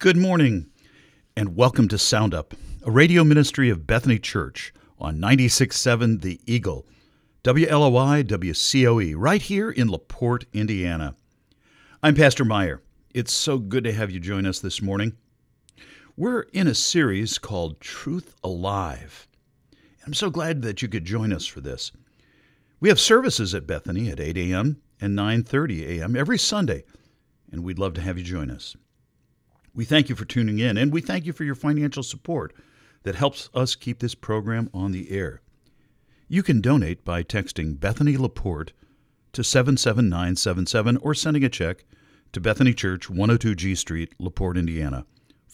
Good morning, and welcome to Sound Up, a radio ministry of Bethany Church on 96.7 The Eagle, WLOI WCOE, right here in LaPorte, Indiana. I'm Pastor Meyer. It's so good to have you join us this morning. We're in a series called Truth Alive. I'm so glad that you could join us for this. We have services at Bethany at 8 a.m. and 9:30 a.m. every Sunday, and we'd love to have you join us. We thank you for tuning in, and we thank you for your financial support that helps us keep this program on the air. You can donate by texting Bethany LaPorte to 77977 or sending a check to Bethany Church, 102 G Street, LaPorte, Indiana,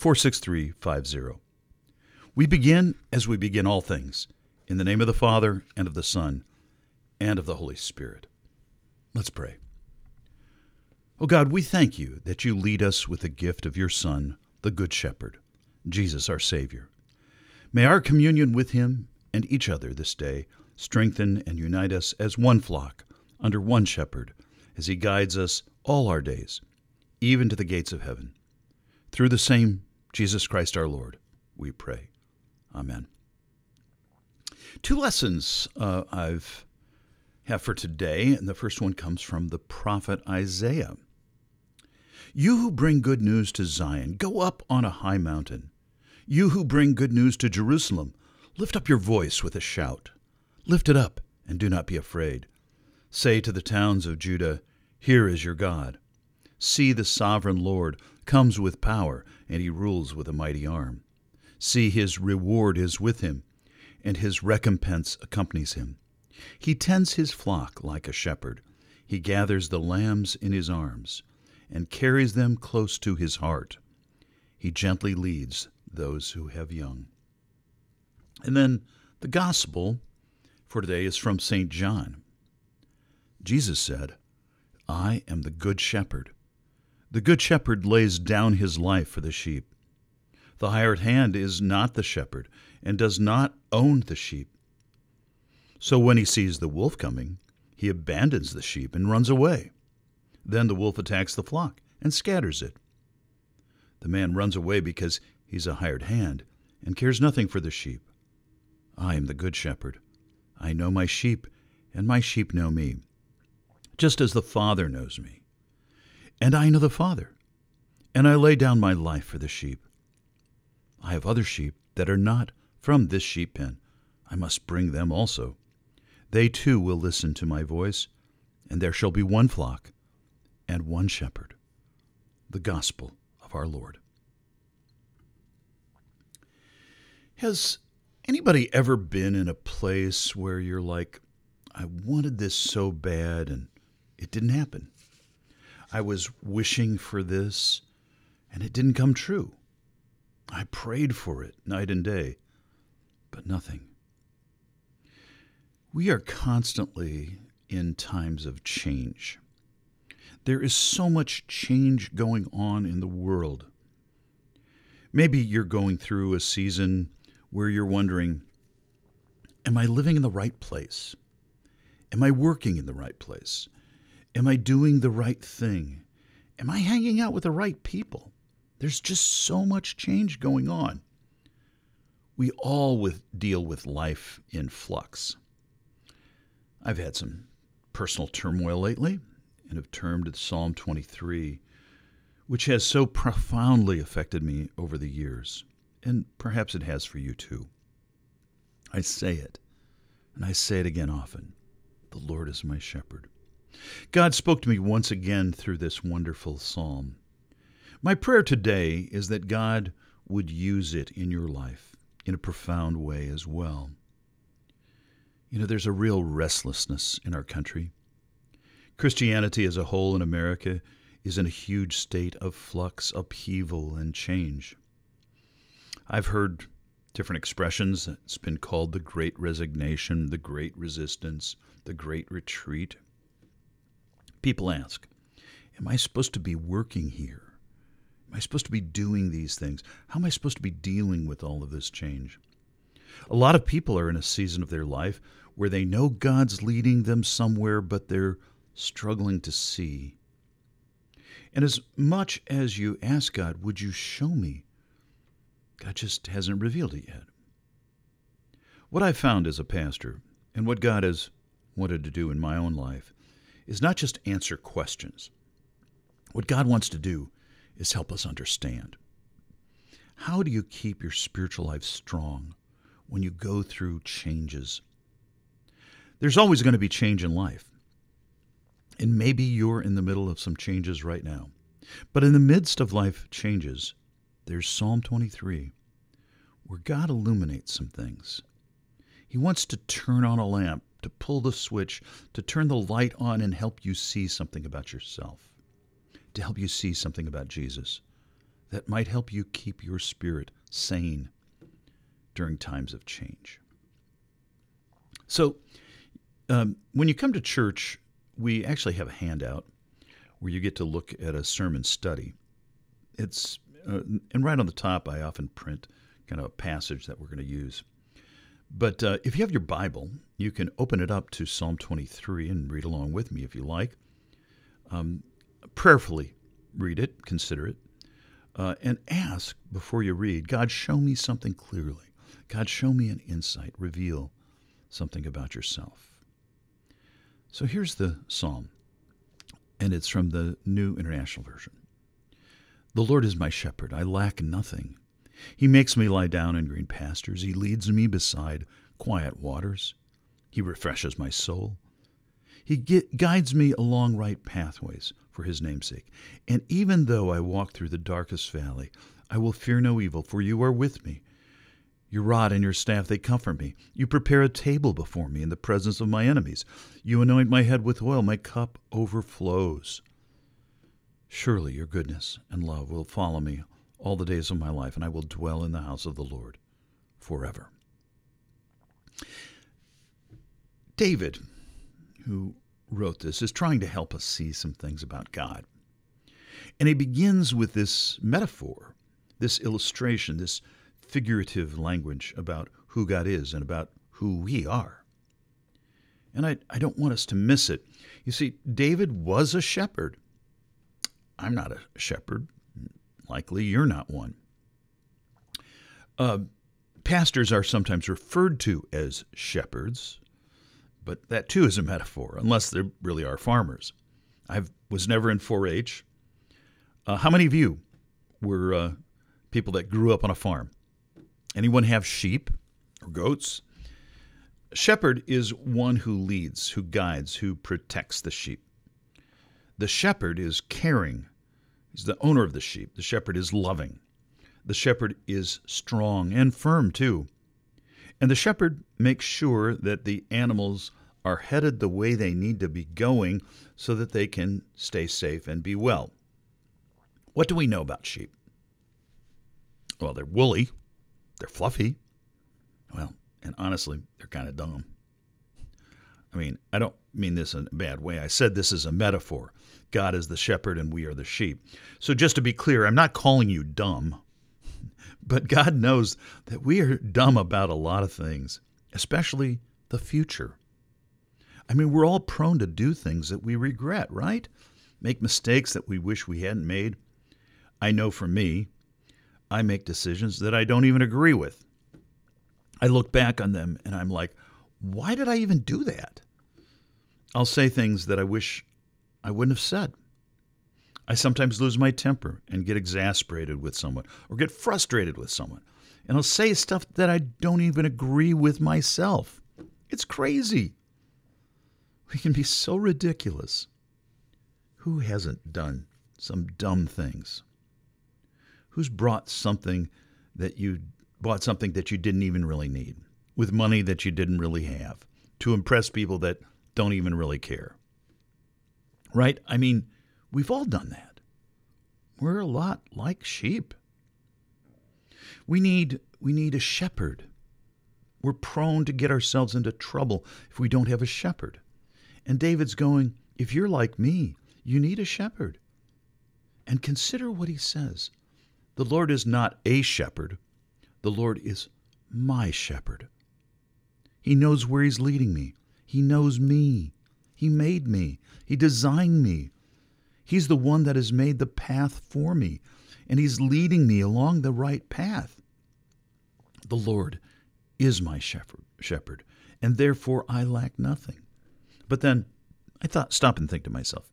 46350. We begin as we begin all things, in the name of the Father, and of the Son, and of the Holy Spirit. Let's pray. Oh God, we thank you that you lead us with the gift of your Son, the Good Shepherd, Jesus our Savior. May our communion with him and each other this day strengthen and unite us as one flock under one shepherd as he guides us all our days, even to the gates of heaven. Through the same Jesus Christ our Lord, we pray. Amen. Two lessons I have for today, and the first one comes from the prophet Isaiah. You who bring good news to Zion, go up on a high mountain. You who bring good news to Jerusalem, lift up your voice with a shout. Lift it up and do not be afraid. Say to the towns of Judah, here is your God. See, the sovereign Lord comes with power, and he rules with a mighty arm. See, his reward is with him, and his recompense accompanies him. He tends his flock like a shepherd. He gathers the lambs in his arms and carries them close to his heart. He gently leads those who have young. And then the gospel for today is from St. John. Jesus said, I am the good shepherd. The good shepherd lays down his life for the sheep. The hired hand is not the shepherd and does not own the sheep. So when he sees the wolf coming, he abandons the sheep and runs away. Then the wolf attacks the flock and scatters it. The man runs away because he's a hired hand and cares nothing for the sheep. I am the good shepherd. I know my sheep, and my sheep know me, just as the Father knows me. And I know the Father, and I lay down my life for the sheep. I have other sheep that are not from this sheep pen. I must bring them also. They too will listen to my voice, and there shall be one flock and one shepherd. The gospel of our Lord. Has anybody ever been in a place where you're like, I wanted this so bad and it didn't happen? I was wishing for this and it didn't come true. I prayed for it night and day, but nothing. We are constantly in times of change. There is so much change going on in the world. Maybe you're going through a season where you're wondering, am I living in the right place? Am I working in the right place? Am I doing the right thing? Am I hanging out with the right people? There's just so much change going on. We all deal with life in flux. I've had some personal turmoil lately, and have turned to Psalm 23, which has so profoundly affected me over the years, and perhaps it has for you too. I say it, and I say it again often. The Lord is my shepherd. God spoke to me once again through this wonderful psalm. My prayer today is that God would use it in your life in a profound way as well. You know, there's a real restlessness in our country. Christianity as a whole in America is in a huge state of flux, upheaval, and change. I've heard different expressions. It's been called the Great Resignation, the Great Resistance, the Great Retreat. People ask, am I supposed to be working here? Am I supposed to be doing these things? How am I supposed to be dealing with all of this change? A lot of people are in a season of their life where they know God's leading them somewhere, but they're struggling to see. And as much as you ask God, would you show me? God just hasn't revealed it yet. What I've found as a pastor, and what God has wanted to do in my own life, is not just answer questions. What God wants to do is help us understand. How do you keep your spiritual life strong when you go through changes? There's always going to be change in life. And maybe you're in the middle of some changes right now. But in the midst of life changes, there's Psalm 23, where God illuminates some things. He wants to turn on a lamp, to pull the switch, to turn the light on and help you see something about yourself, to help you see something about Jesus that might help you keep your spirit sane during times of change. So, when you come to church, we actually have a handout where you get to look at a sermon study. It's and right on the top, I often print kind of a passage that we're going to use. But if you have your Bible, you can open it up to Psalm 23 and read along with me if you like. Prayerfully read it, consider it, and ask before you read, God, show me something clearly. God, show me an insight. Reveal something about yourself. So here's the psalm, and it's from the New International Version. The Lord is my shepherd. I lack nothing. He makes me lie down in green pastures. He leads me beside quiet waters. He refreshes my soul. He guides me along right pathways for his name's sake. And even though I walk through the darkest valley, I will fear no evil, for you are with me. Your rod and your staff, they comfort me. You prepare a table before me in the presence of my enemies. You anoint my head with oil. My cup overflows. Surely your goodness and love will follow me all the days of my life, and I will dwell in the house of the Lord forever. David, who wrote this, is trying to help us see some things about God. And he begins with this metaphor, this illustration, this figurative language about who God is and about who we are. And I don't want us to miss it. You see, David was a shepherd. I'm not a shepherd. Likely you're not one. Pastors are sometimes referred to as shepherds, but that too is a metaphor, unless they really are farmers. I was never in 4-H. How many of you were people that grew up on a farm? Anyone have sheep or goats? A shepherd is one who leads, who guides, who protects the sheep. The shepherd is caring. He's the owner of the sheep. The shepherd is loving. The shepherd is strong and firm too. And the shepherd makes sure that the animals are headed the way they need to be going so that they can stay safe and be well. What do we know about sheep? Well, they're woolly. They're fluffy. Well, and honestly, they're kind of dumb. I mean, I don't mean this in a bad way. I said this is a metaphor. God is the shepherd and we are the sheep. So just to be clear, I'm not calling you dumb, but God knows that we are dumb about a lot of things, especially the future. I mean, we're all prone to do things that we regret, right? Make mistakes that we wish we hadn't made. I know for me, I make decisions that I don't even agree with. I look back on them and I'm like, why did I even do that? I'll say things that I wish I wouldn't have said. I sometimes lose my temper and get exasperated with someone or get frustrated with someone. And I'll say stuff that I don't even agree with myself. It's crazy. We can be so ridiculous. Who hasn't done some dumb things? Who's bought something that you didn't even really need, with money that you didn't really have, to impress people that don't even really care? Right? I mean, we've all done that. We're a lot like sheep. We need a shepherd. We're prone to get ourselves into trouble if we don't have a shepherd. And David's going, if you're like me, you need a shepherd. And consider what he says. The Lord is not a shepherd. The Lord is my shepherd. He knows where he's leading me. He knows me. He made me. He designed me. He's the one that has made the path for me, and He's leading me along the right path. The Lord is my shepherd, and therefore I lack nothing. But then I stop and think to myself,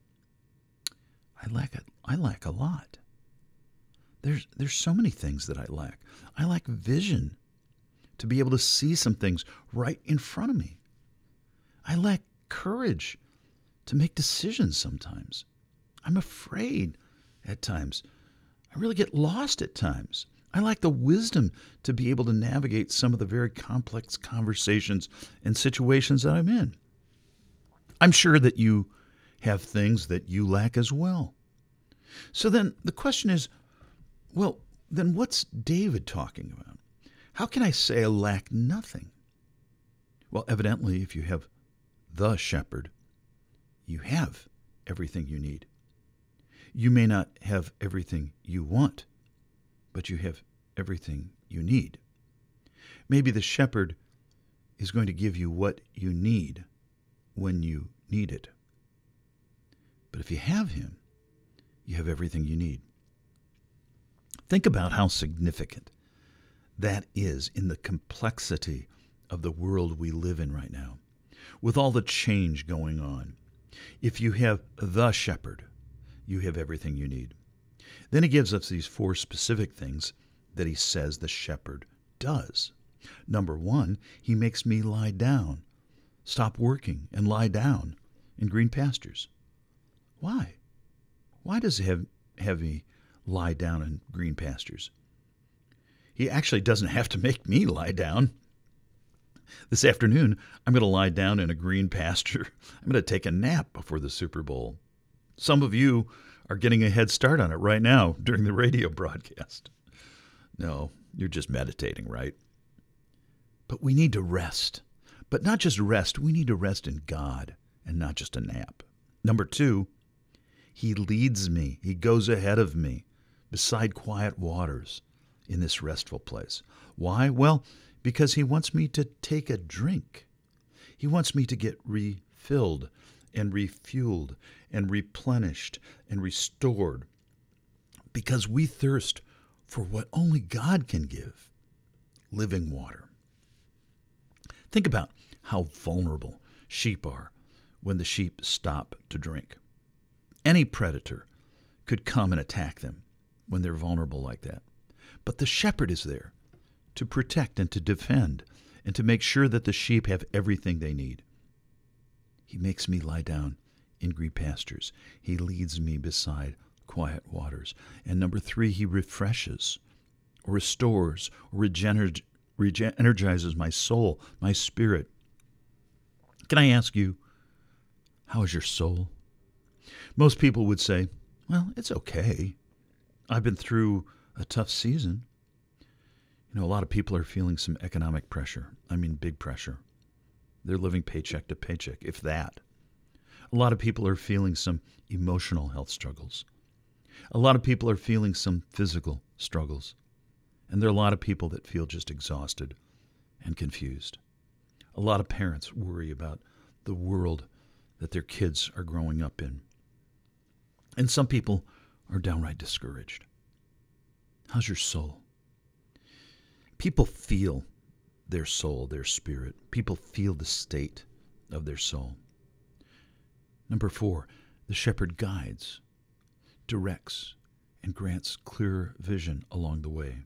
I lack a lot. There's so many things that I lack. I lack vision to be able to see some things right in front of me. I lack courage to make decisions sometimes. I'm afraid at times. I really get lost at times. I lack the wisdom to be able to navigate some of the very complex conversations and situations that I'm in. I'm sure that you have things that you lack as well. So then the question is, well, then what's David talking about? How can I say I lack nothing? Well, evidently, if you have the shepherd, you have everything you need. You may not have everything you want, but you have everything you need. Maybe the shepherd is going to give you what you need when you need it. But if you have him, you have everything you need. Think about how significant that is in the complexity of the world we live in right now, with all the change going on. If you have the shepherd, you have everything you need. Then he gives us these 4 specific things that he says the shepherd does. Number 1, he makes me lie down, stop working, and lie down in green pastures. Why? Why does he have me lie down in green pastures? He actually doesn't have to make me lie down. This afternoon, I'm going to lie down in a green pasture. I'm going to take a nap before the Super Bowl. Some of you are getting a head start on it right now during the radio broadcast. No, you're just meditating, right? But we need to rest. But not just rest, we need to rest in God and not just a nap. Number 2, he leads me. He goes ahead of me beside quiet waters in this restful place. Why? Well, because he wants me to take a drink. He wants me to get refilled and refueled and replenished and restored, because we thirst for what only God can give, living water. Think about how vulnerable sheep are when the sheep stop to drink. Any predator could come and attack them when they're vulnerable like that. But the shepherd is there to protect and to defend and to make sure that the sheep have everything they need. He makes me lie down in green pastures. He leads me beside quiet waters. And number 3, he refreshes or restores or energizes my soul, my spirit. Can I ask you, how is your soul? Most people would say, well, it's okay. I've been through a tough season. You know, a lot of people are feeling some economic pressure. I mean, big pressure. They're living paycheck to paycheck, if that. A lot of people are feeling some emotional health struggles. A lot of people are feeling some physical struggles. And there are a lot of people that feel just exhausted and confused. A lot of parents worry about the world that their kids are growing up in. And some people are downright discouraged. How's your soul? People feel their soul, their spirit. People feel the state of their soul. Number 4, the shepherd guides, directs, and grants clear vision along the way.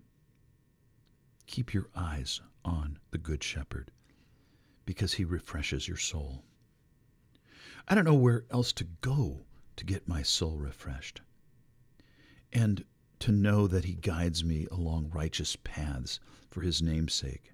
Keep your eyes on the Good Shepherd, because he refreshes your soul. I don't know where else to go to get my soul refreshed, and to know that he guides me along righteous paths for his name's sake.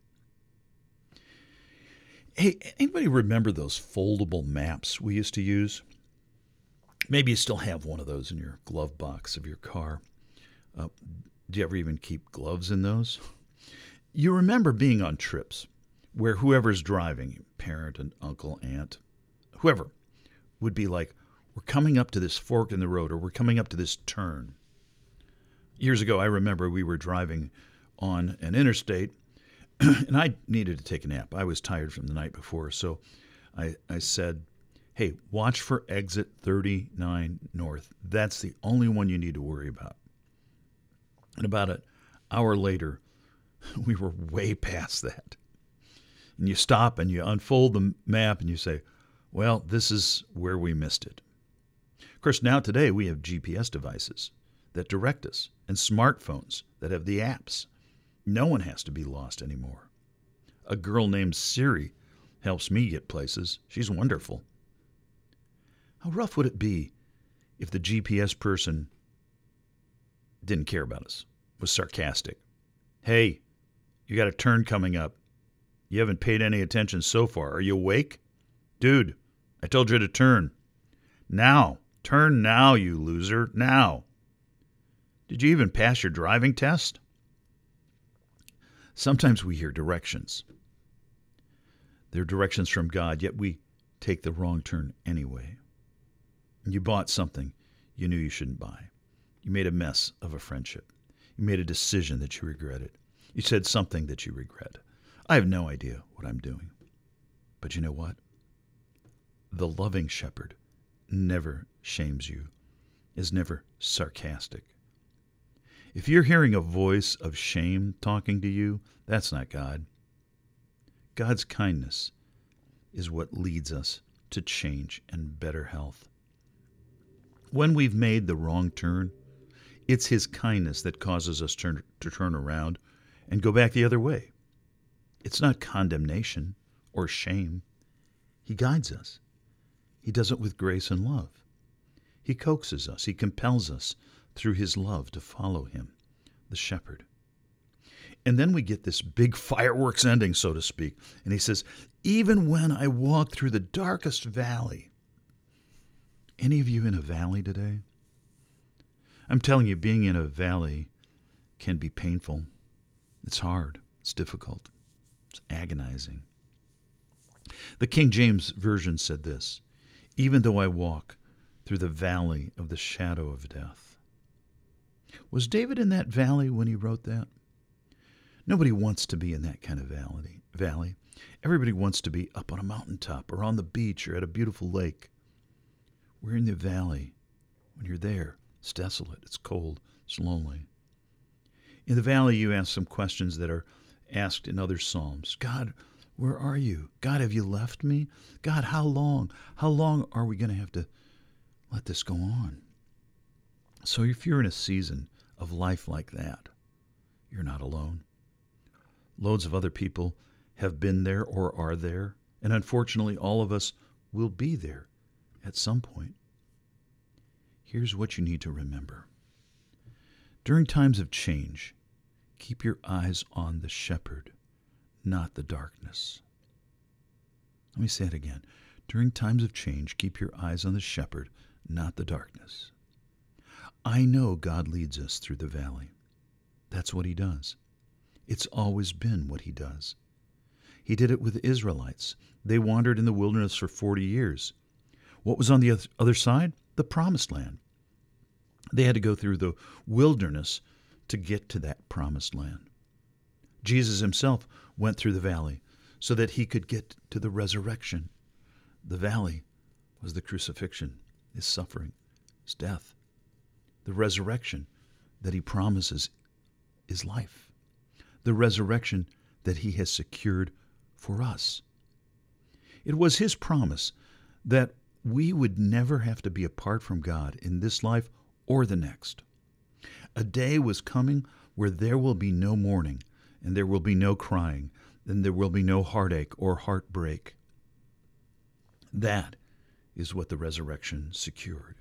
Hey, anybody remember those foldable maps we used to use? Maybe you still have one of those in your glove box of your car. Do you ever even keep gloves in those? You remember being on trips where whoever's driving, parent, and uncle, aunt, whoever, would be like, we're coming up to this fork in the road, or we're coming up to this turn. Years ago, I remember we were driving on an interstate, and I needed to take a nap. I was tired from the night before, so I said, Hey, watch for exit 39 north. That's the only one you need to worry about. And about an hour later, we were way past that. And you stop and you unfold the map and you say, well, this is where we missed it. Of course, now today we have GPS devices that direct us and smartphones that have the apps. No one has to be lost anymore. A girl named Siri helps me get places. She's wonderful. How rough would it be if the GPS person didn't care about us, was sarcastic? Hey, you got a turn coming up. You haven't paid any attention so far. Are you awake? Dude, I told you to turn. Now. Turn now, you loser. Now. Did you even pass your driving test? Sometimes we hear directions. They're directions from God, yet we take the wrong turn anyway. You bought something you knew you shouldn't buy. You made a mess of a friendship. You made a decision that you regretted. You said something that you regret. I have no idea what I'm doing. But you know what? The loving shepherd never shames you, is never sarcastic. If you're hearing a voice of shame talking to you, that's not God. God's kindness is what leads us to change and better health. When we've made the wrong turn, it's His kindness that causes us to turn around and go back the other way. It's not condemnation or shame. He guides us. He does it with grace and love. He coaxes us. He compels us through His love to follow Him, the shepherd. And then we get this big fireworks ending, so to speak. And He says, even when I walk through the darkest valley. Any of you in a valley today? I'm telling you, being in a valley can be painful. It's hard. It's difficult. It's agonizing. The King James Version said this, even though I walk through the valley of the shadow of death. Was David in that valley when he wrote that? Nobody wants to be in that kind of valley. Everybody wants to be up on a mountaintop or on the beach or at a beautiful lake. We're in the valley. When you're there, it's desolate, it's cold, it's lonely. In the valley, you ask some questions that are asked in other psalms. God, where are you? God, have you left me? God, how long? How long are we going to have to let this go on? So if you're in a season of life like that, you're not alone. Loads of other people have been there or are there, and unfortunately all of us will be there at some point. Here's what you need to remember. During times of change, keep your eyes on the shepherd, not the darkness. Let me say it again. During times of change, keep your eyes on the shepherd, not the darkness. I know God leads us through the valley. That's what He does. It's always been what He does. He did it with the Israelites. They wandered in the wilderness for 40 years. What was on the other side? The promised land. They had to go through the wilderness to get to that promised land. Jesus Himself went through the valley so that He could get to the resurrection. The valley was the crucifixion, His suffering, His death. The resurrection that He promises is life. The resurrection that He has secured for us. It was His promise that we would never have to be apart from God in this life or the next. A day was coming where there will be no mourning, and there will be no crying, and there will be no heartache or heartbreak. That is what the resurrection secured.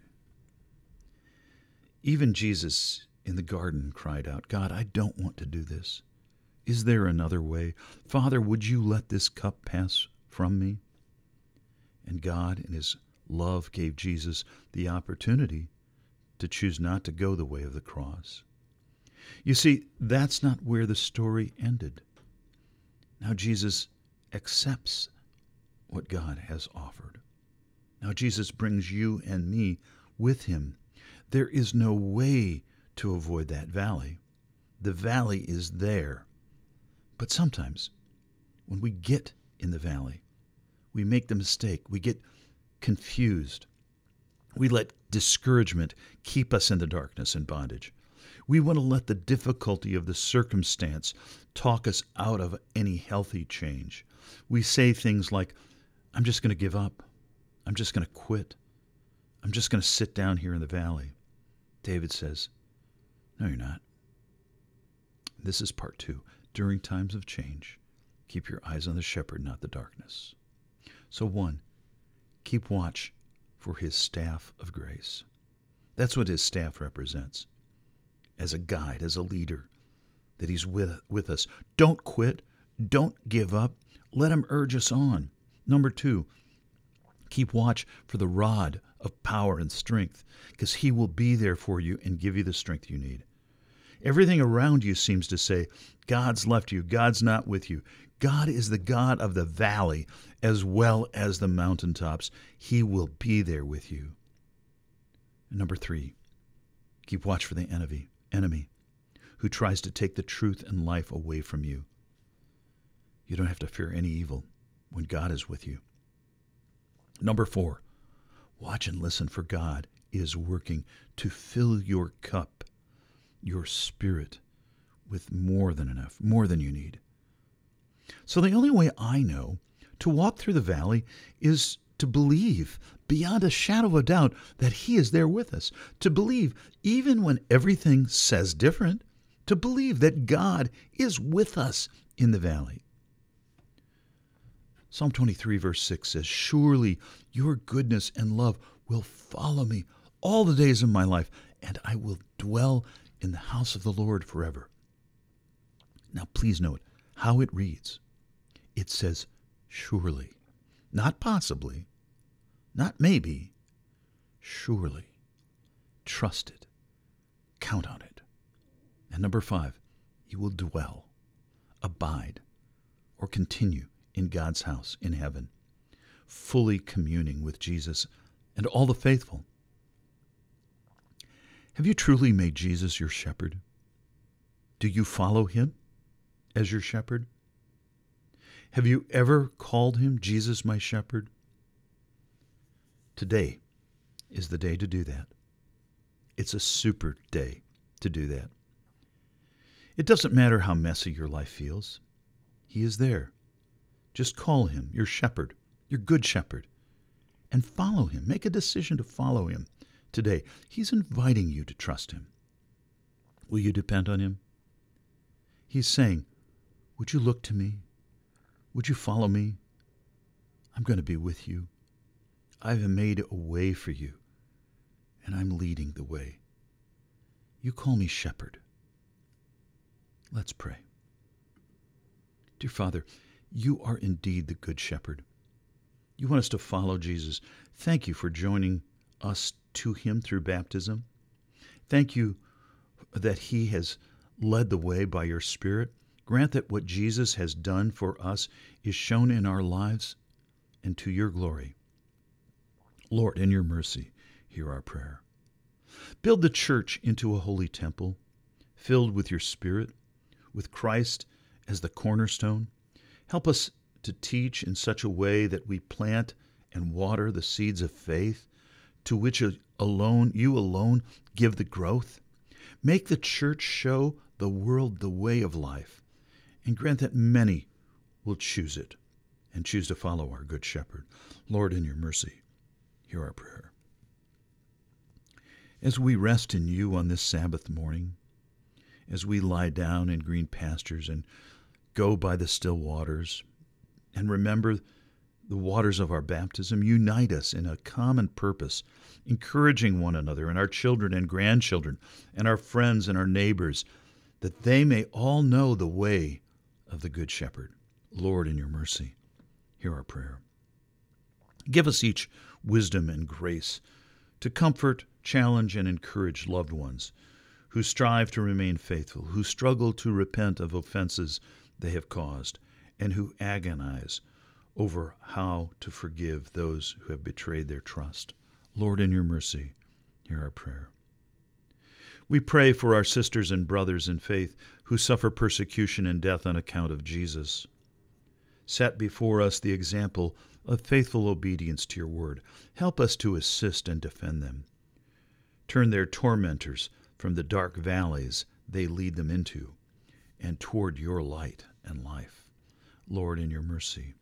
Even Jesus in the garden cried out, God, I don't want to do this. Is there another way? Father, would you let this cup pass from me? And God, in His love, gave Jesus the opportunity to choose not to go the way of the cross. You see, that's not where the story ended. Now Jesus accepts what God has offered. Now Jesus brings you and me with Him. There is no way to avoid that valley. The valley is there. But sometimes, when we get in the valley, we make the mistake. We get confused. We let discouragement keep us in the darkness and bondage. We want to let the difficulty of the circumstance talk us out of any healthy change. We say things like, I'm just going to give up. I'm just going to quit. I'm just going to sit down here in the valley. David says, no, you're not. This is part 2. During times of change, keep your eyes on the shepherd, not the darkness. So 1, keep watch for his staff of grace. That's what his staff represents. As a guide, as a leader, that he's with us. Don't quit. Don't give up. Let him urge us on. Number 2, keep watch for the rod of power and strength, because he will be there for you and give you the strength you need. Everything around you seems to say, God's left you. God's not with you. God is the God of the valley as well as the mountaintops. He will be there with you. And number 3, keep watch for the enemy who tries to take the truth and life away from you. You don't have to fear any evil when God is with you. Number 4, watch and listen, for God is working to fill your cup, your spirit, with more than enough, more than you need. So the only way I know to walk through the valley is to believe beyond a shadow of a doubt that he is there with us, to believe even when everything says different, to believe that God is with us in the valley. Psalm 23 verse 6 says, surely your goodness and love will follow me all the days of my life, and I will dwell in the house of the Lord forever. Now please note how it reads. It says, surely, not possibly, not maybe, surely. Trust it. Count on it. And number 5, you will dwell, abide, or continue in God's house in heaven, fully communing with Jesus and all the faithful. Have you truly made Jesus your shepherd? Do you follow him as your shepherd? Have you ever called him Jesus, my shepherd? Today is the day to do that. It's a super day to do that. It doesn't matter how messy your life feels. He is there. Just call him your shepherd, your good shepherd, and follow him. Make a decision to follow him today. He's inviting you to trust him. Will you depend on him? He's saying, would you look to me? Would you follow me? I'm going to be with you. I've made a way for you, and I'm leading the way. You call me shepherd. Let's pray. Dear Father, you are indeed the good shepherd. You want us to follow Jesus. Thank you for joining us to him through baptism. Thank you that he has led the way by your Spirit. Grant that what Jesus has done for us is shown in our lives and to your glory. Lord, in your mercy, hear our prayer. Build the church into a holy temple, filled with your Spirit, with Christ as the cornerstone. Help us to teach in such a way that we plant and water the seeds of faith, to which you alone give the growth. Make the church show the world the way of life, and grant that many will choose it and choose to follow our good shepherd. Lord, in your mercy, hear our prayer. As we rest in you on this Sabbath morning, as we lie down in green pastures and go by the still waters, and remember the waters of our baptism, unite us in a common purpose, encouraging one another and our children and grandchildren and our friends and our neighbors, that they may all know the way of the Good Shepherd. Lord, in your mercy, hear our prayer. Give us each wisdom and grace to comfort, challenge, and encourage loved ones who strive to remain faithful, who struggle to repent of offenses they have caused, and who agonize over how to forgive those who have betrayed their trust. Lord, in your mercy, hear our prayer. We pray for our sisters and brothers in faith who suffer persecution and death on account of Jesus. Set before us the example of faithful obedience to your word. Help us to assist and defend them. Turn their tormentors from the dark valleys they lead them into and toward your light and life. Lord, in your mercy.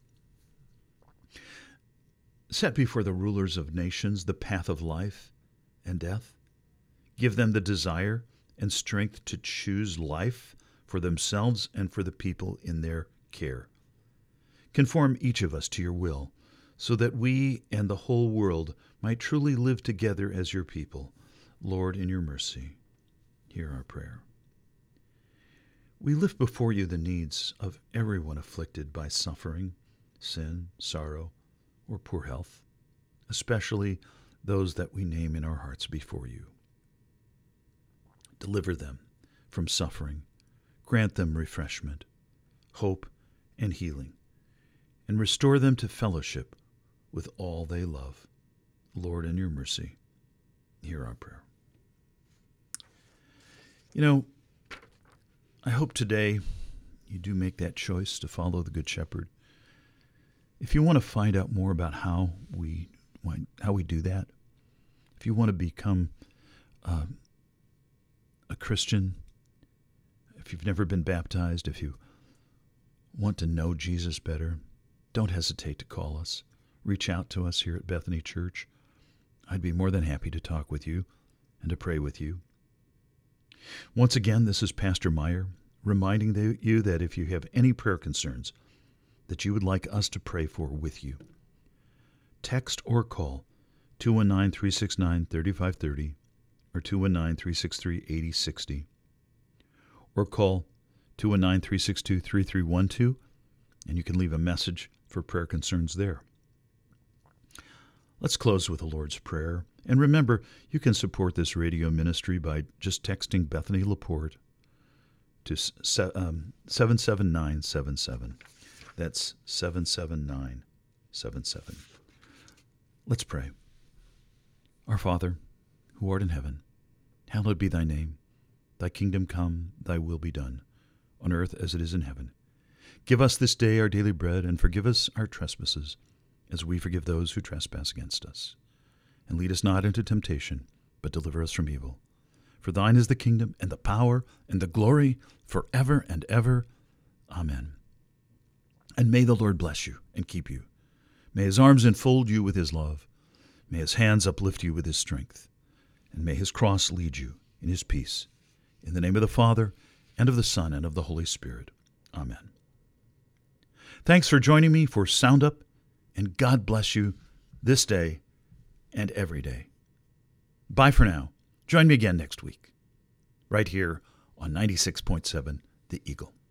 Set before the rulers of nations the path of life and death. Give them the desire and strength to choose life for themselves and for the people in their care. Conform each of us to your will, so that we and the whole world might truly live together as your people. Lord, in your mercy, hear our prayer. We lift before you the needs of everyone afflicted by suffering, sin, sorrow, or poor health, especially those that we name in our hearts before you. Deliver them from suffering, grant them refreshment, hope, and healing, and restore them to fellowship with all they love. Lord, in your mercy, hear our prayer. You know, I hope today you do make that choice to follow the Good Shepherd. If you want to find out more about how we do that, if you want to become a Christian, if you've never been baptized, if you want to know Jesus better, don't hesitate to call us. Reach out to us here at Bethany Church. I'd be more than happy to talk with you and to pray with you. Once again, this is Pastor Meyer, reminding you that if you have any prayer concerns that you would like us to pray for with you, text or call 219-369-3530 or 219-363-8060, or call 219-362-3312, and you can leave a message for prayer concerns there. Let's close with the Lord's Prayer. And remember, you can support this radio ministry by just texting Bethany LaPorte to 77977. That's 77977. Let's pray. Our Father, who art in heaven, hallowed be thy name. Thy kingdom come, thy will be done, on earth as it is in heaven. Give us this day our daily bread, and forgive us our trespasses, as we forgive those who trespass against us. And lead us not into temptation, but deliver us from evil. For thine is the kingdom, and the power, and the glory, forever and ever. Amen. And may the Lord bless you and keep you. May his arms enfold you with his love. May his hands uplift you with his strength. And may his cross lead you in his peace. In the name of the Father, and of the Son, and of the Holy Spirit. Amen. Thanks for joining me for Sound Up, and God bless you this day and every day. Bye for now. Join me again next week, right here on 96.7 The Eagle.